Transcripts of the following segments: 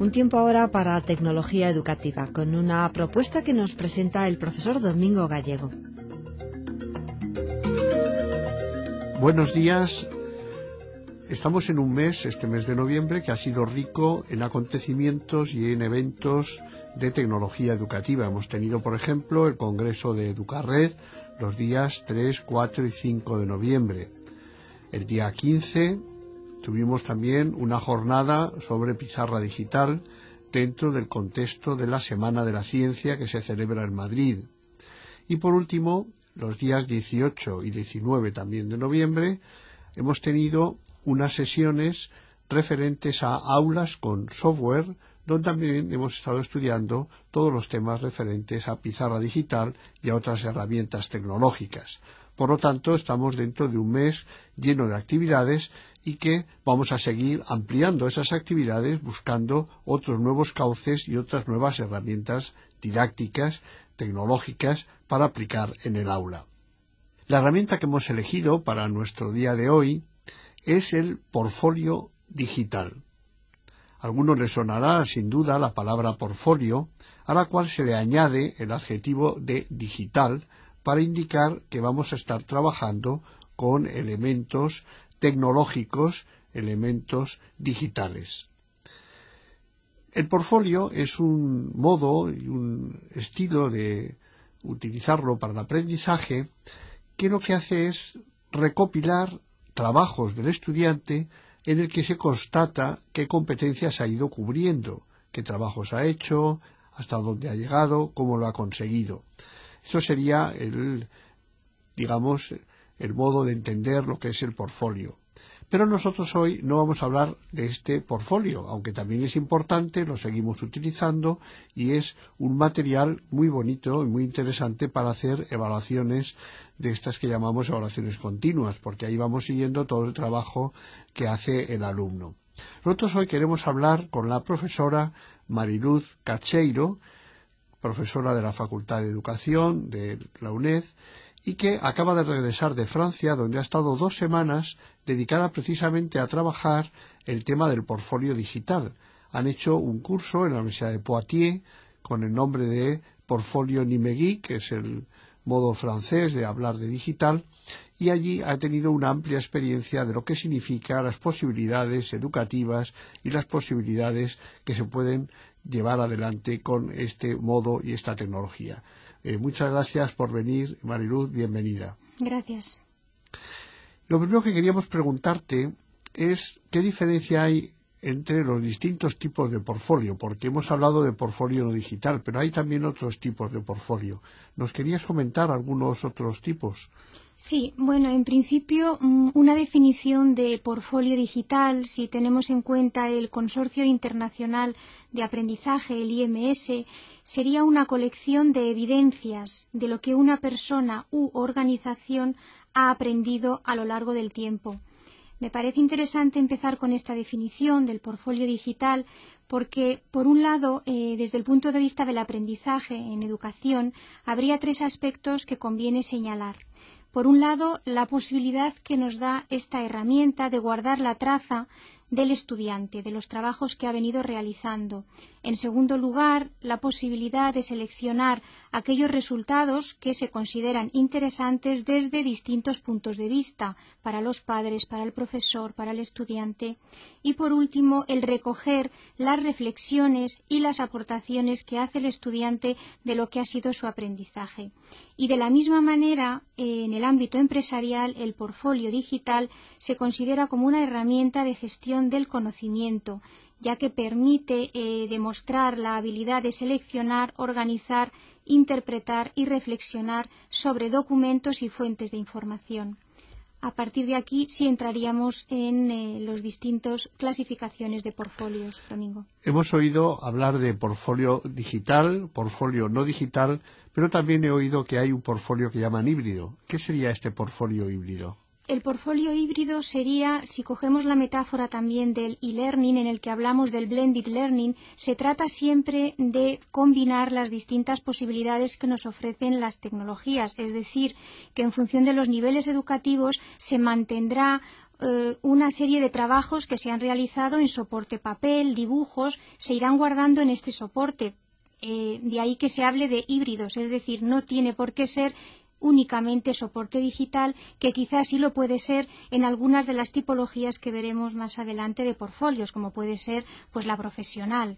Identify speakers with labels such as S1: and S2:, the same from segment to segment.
S1: Un tiempo ahora para tecnología educativa, con una propuesta que nos presenta el profesor Domingo Gallego.
S2: Buenos días. Estamos en un mes, este mes de noviembre, que ha sido rico en acontecimientos y en eventos de tecnología educativa. Hemos tenido, por ejemplo, el Congreso de Educarred los días 3, 4 y 5 de noviembre. El día 15 tuvimos también una jornada sobre pizarra digital dentro del contexto de la Semana de la Ciencia que se celebra en Madrid. Y por último, los días 18 y 19 también de noviembre, hemos tenido unas sesiones referentes a aulas con software, donde también hemos estado estudiando todos los temas referentes a pizarra digital y a otras herramientas tecnológicas. Por lo tanto, estamos dentro de un mes lleno de actividades y que vamos a seguir ampliando esas actividades buscando otros nuevos cauces y otras nuevas herramientas didácticas, tecnológicas para aplicar en el aula. La herramienta que hemos elegido para nuestro día de hoy es el portfolio digital. A algunos les sonará sin duda la palabra portfolio, a la cual se le añade el adjetivo de digital para indicar que vamos a estar trabajando con elementos tecnológicos, elementos digitales. El portfolio es un modo y un estilo de utilizarlo para el aprendizaje que lo que hace es recopilar trabajos del estudiante en el que se constata qué competencias ha ido cubriendo, qué trabajos ha hecho, hasta dónde ha llegado, cómo lo ha conseguido. Eso sería el modo de entender lo que es el portfolio. Pero nosotros hoy no vamos a hablar de este portfolio, aunque también es importante, lo seguimos utilizando y es un material muy bonito y muy interesante para hacer evaluaciones de estas que llamamos evaluaciones continuas, porque ahí vamos siguiendo todo el trabajo que hace el alumno. Nosotros hoy queremos hablar con la profesora Mariluz Cacheiro, profesora de la Facultad de Educación de la UNED, y que acaba de regresar de Francia, donde ha estado 2 semanas dedicada precisamente a trabajar el tema del portfolio digital. Han hecho un curso en la Universidad de Poitiers con el nombre de Portfolio Numérique, que es el modo francés de hablar de digital, y allí ha tenido una amplia experiencia de lo que significa las posibilidades educativas y las posibilidades que se pueden llevar adelante con este modo y esta tecnología. Muchas gracias por venir, Mariluz, bienvenida.
S3: Gracias.
S2: Lo primero que queríamos preguntarte es qué diferencia hay entre los distintos tipos de portfolio, porque hemos hablado de portfolio no digital, pero hay también otros tipos de portfolio. ¿Nos querías comentar algunos otros tipos?
S3: Sí, bueno, en principio una definición de portfolio digital, si tenemos en cuenta el Consorcio Internacional de Aprendizaje, el IMS, sería una colección de evidencias de lo que una persona u organización ha aprendido a lo largo del tiempo. Me parece interesante empezar con esta definición del portfolio digital porque, por un lado, desde el punto de vista del aprendizaje en educación, habría 3 aspectos que conviene señalar. Por un lado, la posibilidad que nos da esta herramienta de guardar la traza del estudiante, de los trabajos que ha venido realizando. En segundo lugar, la posibilidad de seleccionar aquellos resultados que se consideran interesantes desde distintos puntos de vista, para los padres, para el profesor, para el estudiante. Y por último, el recoger las reflexiones y las aportaciones que hace el estudiante de lo que ha sido su aprendizaje. Y de la misma manera, en el ámbito empresarial, el portfolio digital se considera como una herramienta de gestión del conocimiento, ya que permite demostrar la habilidad de seleccionar, organizar, interpretar y reflexionar sobre documentos y fuentes de información. A partir de aquí sí entraríamos en los distintos clasificaciones de portfolios, Domingo.
S2: Hemos oído hablar de portfolio digital, portfolio no digital, pero también he oído que hay un portfolio que llaman híbrido. ¿Qué sería este portfolio híbrido?
S3: El portfolio híbrido sería, si cogemos la metáfora también del e-learning, en el que hablamos del blended learning, se trata siempre de combinar las distintas posibilidades que nos ofrecen las tecnologías, es decir, que en función de los niveles educativos se mantendrá una serie de trabajos que se han realizado en soporte papel, dibujos, se irán guardando en este soporte. De ahí que se hable de híbridos, es decir, no tiene por qué ser únicamente soporte digital, que quizás sí lo puede ser en algunas de las tipologías que veremos más adelante de portfolios, como puede ser pues la profesional.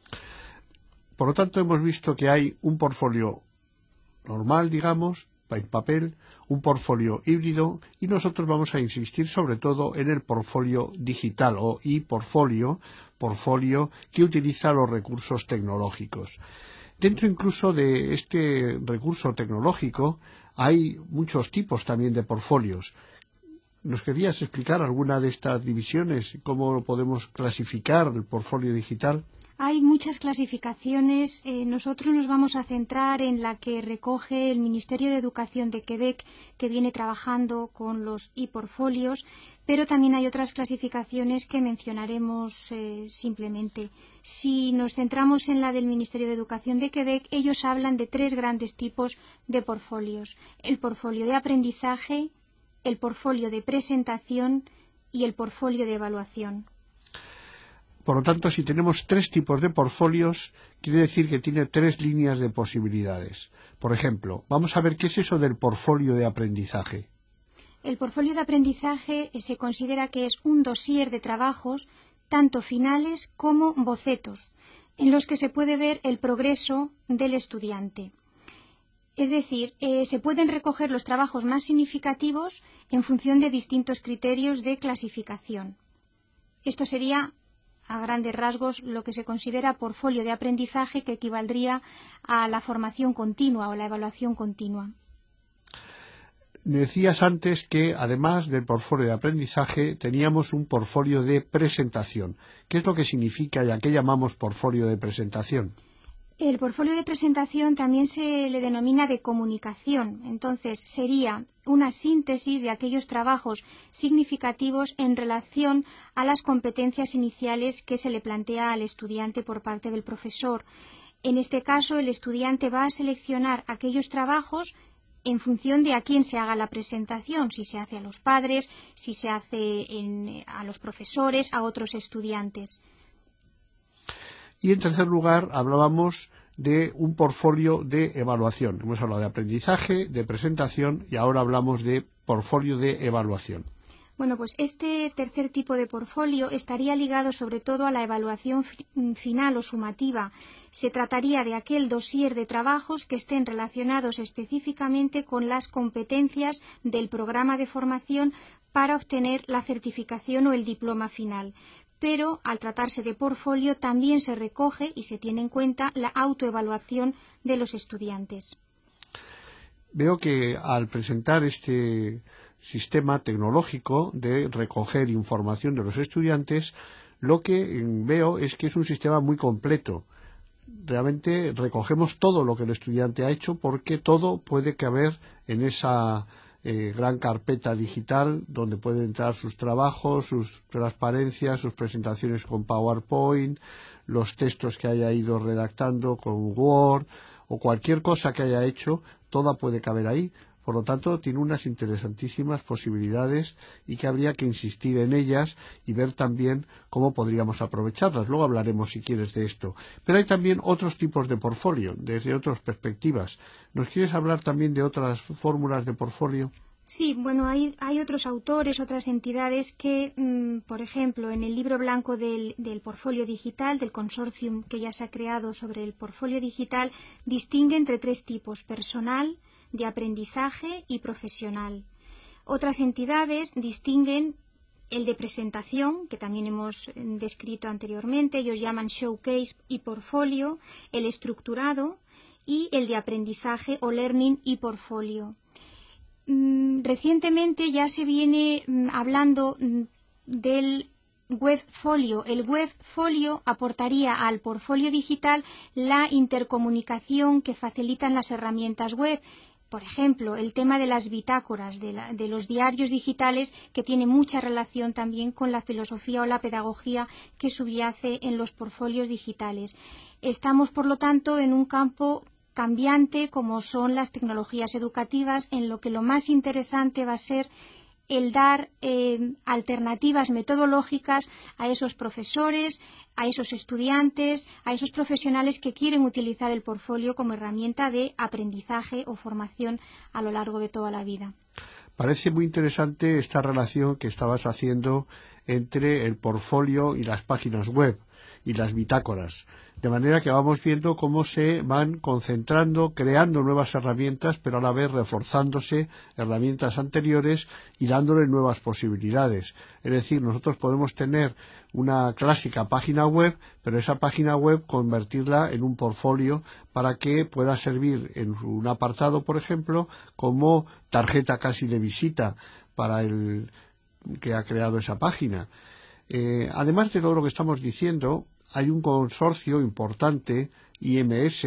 S2: Por lo tanto, hemos visto que hay un portfolio normal, digamos, en papel, un portfolio híbrido, y nosotros vamos a insistir sobre todo en el portfolio digital o e-portfolio, portfolio que utiliza los recursos tecnológicos. Dentro incluso de este recurso tecnológico hay muchos tipos también de portfolios. ¿Nos querías explicar alguna de estas divisiones? ¿Cómo lo podemos clasificar el portfolio digital?
S3: Hay muchas clasificaciones. Nosotros nos vamos a centrar en la que recoge el Ministerio de Educación de Quebec, que viene trabajando con los e-portfolios, pero también hay otras clasificaciones que mencionaremos simplemente. Si nos centramos en la del Ministerio de Educación de Quebec, ellos hablan de 3 grandes tipos de portfolios: el portfolio de aprendizaje, el portfolio de presentación y el portfolio de evaluación.
S2: Por lo tanto, si tenemos 3 tipos de portfolios, quiere decir que tiene 3 líneas de posibilidades. Por ejemplo, vamos a ver qué es eso del portfolio de aprendizaje.
S3: El portfolio de aprendizaje se considera que es un dossier de trabajos, tanto finales como bocetos, en los que se puede ver el progreso del estudiante. Es decir, se pueden recoger los trabajos más significativos en función de distintos criterios de clasificación. Esto sería, a grandes rasgos, lo que se considera portfolio de aprendizaje, que equivaldría a la formación continua o la evaluación continua.
S2: Me decías antes que, además del portfolio de aprendizaje, teníamos un portfolio de presentación. ¿Qué es lo que significa y a qué llamamos portfolio de presentación?
S3: El portfolio de presentación también se le denomina de comunicación. Entonces, sería una síntesis de aquellos trabajos significativos en relación a las competencias iniciales que se le plantea al estudiante por parte del profesor. En este caso, el estudiante va a seleccionar aquellos trabajos en función de a quién se haga la presentación, si se hace a los padres, si se hace a los profesores, a otros estudiantes.
S2: Y en tercer lugar, hablábamos de un portfolio de evaluación. Hemos hablado de aprendizaje, de presentación y ahora hablamos de portfolio de evaluación.
S3: Bueno, pues este tercer tipo de portfolio estaría ligado sobre todo a la evaluación final o sumativa. Se trataría de aquel dossier de trabajos que estén relacionados específicamente con las competencias del programa de formación para obtener la certificación o el diploma final. Pero al tratarse de portfolio también se recoge y se tiene en cuenta la autoevaluación de los estudiantes.
S2: Veo que al presentar este sistema tecnológico de recoger información de los estudiantes, lo que veo es que es un sistema muy completo. Realmente recogemos todo lo que el estudiante ha hecho, porque todo puede caber en esa gran carpeta digital donde pueden entrar sus trabajos, sus transparencias, sus presentaciones con PowerPoint, los textos que haya ido redactando con Word o cualquier cosa que haya hecho, toda puede caber ahí. Por lo tanto, tiene unas interesantísimas posibilidades y que habría que insistir en ellas y ver también cómo podríamos aprovecharlas. Luego hablaremos, si quieres, de esto. Pero hay también otros tipos de portfolio, desde otras perspectivas. ¿Nos quieres hablar también de otras fórmulas de portfolio?
S3: Sí, bueno, hay otros autores, otras entidades que, por ejemplo, en el libro blanco del portfolio digital, del consorcio que ya se ha creado sobre el portfolio digital, distingue entre 3 tipos: personal, de aprendizaje y profesional. Otras entidades distinguen el de presentación, que también hemos descrito anteriormente. Ellos llaman showcase y portfolio, el estructurado y el de aprendizaje o learning y portfolio. Recientemente ya se viene hablando del webfolio. El webfolio aportaría al portfolio digital la intercomunicación que facilitan las herramientas web. por ejemplo, el tema de las bitácoras, de los diarios digitales, que tiene mucha relación también con la filosofía o la pedagogía que subyace en los portfolios digitales. Estamos, por lo tanto, en un campo cambiante como son las tecnologías educativas, en lo que lo más interesante va a ser el dar alternativas metodológicas a esos profesores, a esos estudiantes, a esos profesionales que quieren utilizar el portfolio como herramienta de aprendizaje o formación a lo largo de toda la vida.
S2: Parece muy interesante esta relación que estabas haciendo entre el portfolio y las páginas web y las bitácoras, de manera que vamos viendo cómo se van concentrando, creando nuevas herramientas, pero a la vez reforzándose herramientas anteriores y dándole nuevas posibilidades. Es decir, nosotros podemos tener una clásica página web, pero esa página web convertirla en un portfolio para que pueda servir en un apartado, por ejemplo, como tarjeta casi de visita para el que ha creado esa página. Además de todo lo que estamos diciendo, hay un consorcio importante, IMS,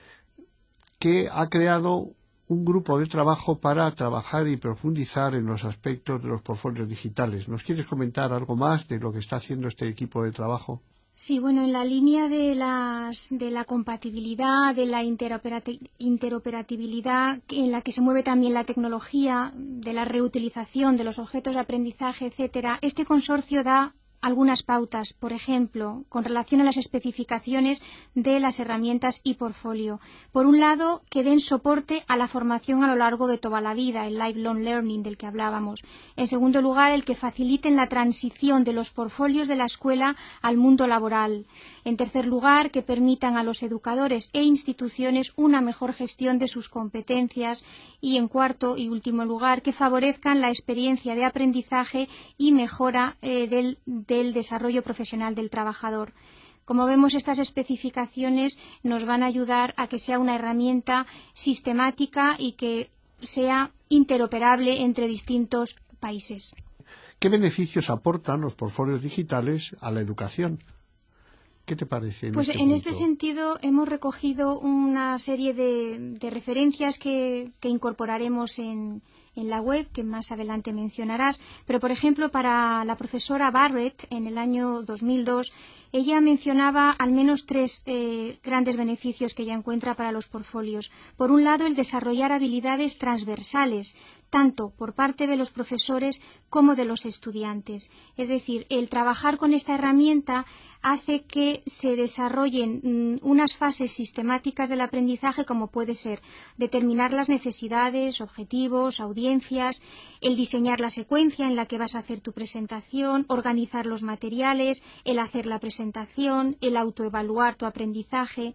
S2: que ha creado un grupo de trabajo para trabajar y profundizar en los aspectos de los portfolios digitales. ¿Nos quieres comentar algo más de lo que está haciendo este equipo de trabajo?
S3: Sí, bueno, en la línea de la compatibilidad, de la interoperabilidad, en la que se mueve también la tecnología, de la reutilización de los objetos de aprendizaje, etcétera, este consorcio da algunas pautas, por ejemplo, con relación a las especificaciones de las herramientas y portfolio. Por un lado, que den soporte a la formación a lo largo de toda la vida, el lifelong learning del que hablábamos. En segundo lugar, el que faciliten la transición de los portfolios de la escuela al mundo laboral. En tercer lugar, que permitan a los educadores e instituciones una mejor gestión de sus competencias. Y en cuarto y último lugar, que favorezcan la experiencia de aprendizaje y mejora del desarrollo profesional del trabajador. Como vemos, estas especificaciones nos van a ayudar a que sea una herramienta sistemática y que sea interoperable entre distintos países.
S2: ¿Qué beneficios aportan los portfolios digitales a la educación? ¿Qué te parece?
S3: Pues en este sentido hemos recogido una serie de referencias que incorporaremos en la web, que más adelante mencionarás, pero por ejemplo para la profesora Barrett en el año 2002, ella mencionaba al menos tres grandes beneficios que ella encuentra para los portfolios. Por un lado, el desarrollar habilidades transversales, tanto por parte de los profesores como de los estudiantes. Es decir, el trabajar con esta herramienta hace que se desarrollen unas fases sistemáticas del aprendizaje, como puede ser determinar las necesidades, objetivos, audiencias, el diseñar la secuencia en la que vas a hacer tu presentación, organizar los materiales, el hacer la presentación, el autoevaluar tu aprendizaje.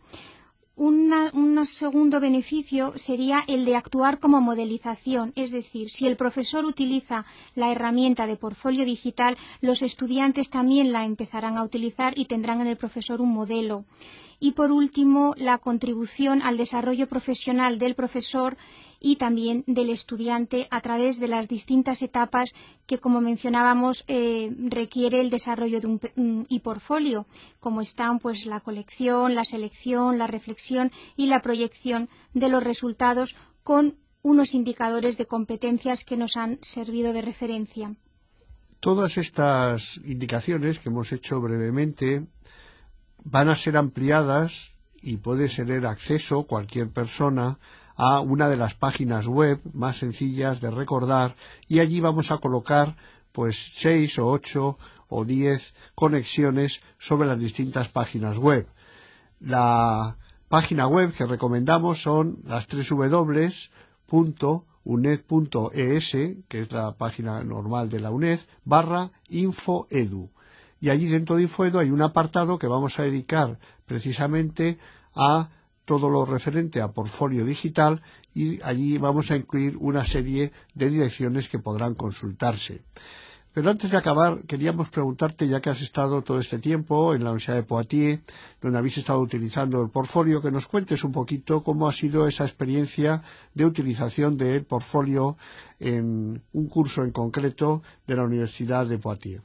S3: Un segundo beneficio sería el de actuar como modelización, es decir, si el profesor utiliza la herramienta de portfolio digital, los estudiantes también la empezarán a utilizar y tendrán en el profesor un modelo. Y por último, la contribución al desarrollo profesional del profesor y también del estudiante a través de las distintas etapas que, como mencionábamos, requiere el desarrollo de un e-portfolio, como están pues la colección, la selección, la reflexión y la proyección de los resultados con unos indicadores de competencias que nos han servido de referencia.
S2: Todas estas indicaciones que hemos hecho brevemente van a ser ampliadas y puede tener acceso cualquier persona a una de las páginas web más sencillas de recordar, y allí vamos a colocar pues 6 o 8 o 10 conexiones sobre las distintas páginas web. La página web que recomendamos son las www.uned.es, que es la página normal de la UNED, /infoedu. Y allí dentro de InfoEdu hay un apartado que vamos a dedicar precisamente a todo lo referente a portfolio digital, y allí vamos a incluir una serie de direcciones que podrán consultarse. Pero antes de acabar, queríamos preguntarte, ya que has estado todo este tiempo en la Universidad de Poitiers, donde habéis estado utilizando el portfolio, que nos cuentes un poquito cómo ha sido esa experiencia de utilización del portfolio en un curso en concreto de la Universidad de Poitiers.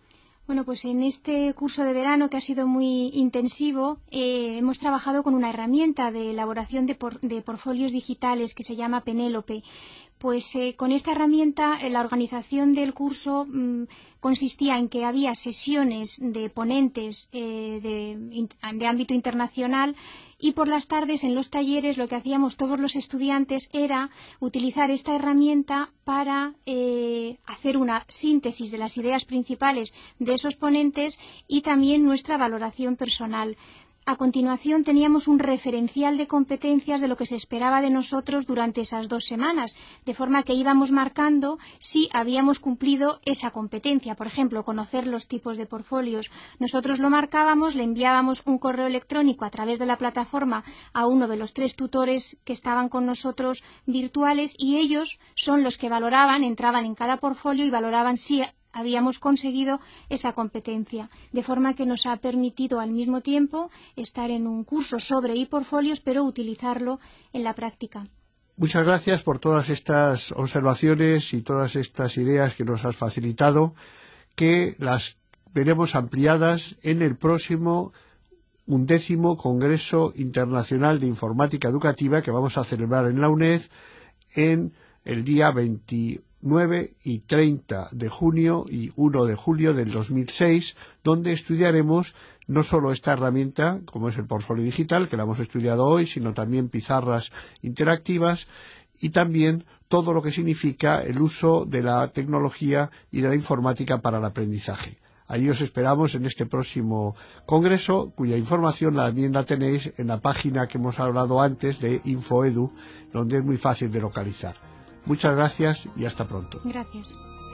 S3: Bueno, pues en este curso de verano, que ha sido muy intensivo, hemos trabajado con una herramienta de elaboración de portfolios digitales que se llama Penélope. Pues con esta herramienta la organización del curso consistía en que había sesiones de ponentes de ámbito internacional, y por las tardes en los talleres lo que hacíamos todos los estudiantes era utilizar esta herramienta para hacer una síntesis de las ideas principales de esos ponentes y también nuestra valoración personal. A continuación teníamos un referencial de competencias de lo que se esperaba de nosotros durante esas 2 semanas, de forma que íbamos marcando si habíamos cumplido esa competencia. Por ejemplo, conocer los tipos de portfolios. Nosotros lo marcábamos, le enviábamos un correo electrónico a través de la plataforma a uno de los 3 tutores que estaban con nosotros virtuales, y ellos son los que valoraban, entraban en cada portfolio y valoraban si habíamos conseguido esa competencia, de forma que nos ha permitido al mismo tiempo estar en un curso sobre e-portfolios, pero utilizarlo en la práctica.
S2: Muchas gracias por todas estas observaciones y todas estas ideas que nos has facilitado, que las veremos ampliadas en el próximo 11º Congreso Internacional de Informática Educativa que vamos a celebrar en la UNED en el día 29 y 30 de junio y 1 de julio del 2006, donde estudiaremos no solo esta herramienta, como es el portfolio digital, que la hemos estudiado hoy, sino también pizarras interactivas y también todo lo que significa el uso de la tecnología y de la informática para el aprendizaje. Allí os esperamos en este próximo congreso, cuya información también la tenéis en la página que hemos hablado antes de InfoEdu, donde es muy fácil de localizar. Muchas gracias y hasta pronto.
S3: Gracias.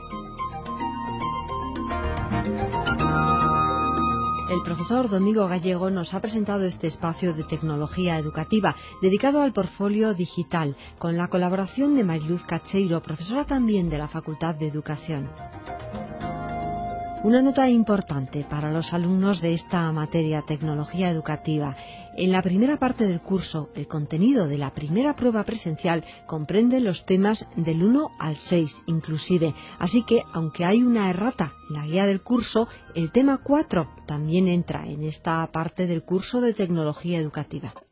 S1: El profesor Domingo Gallego nos ha presentado este espacio de tecnología educativa dedicado al portfolio digital, con la colaboración de Mariluz Cacheiro, profesora también de la Facultad de Educación. Una nota importante para los alumnos de esta materia, tecnología educativa. En la primera parte del curso, el contenido de la primera prueba presencial comprende los temas del 1 al 6 inclusive. Así que, aunque hay una errata en la guía del curso, el tema 4 también entra en esta parte del curso de tecnología educativa.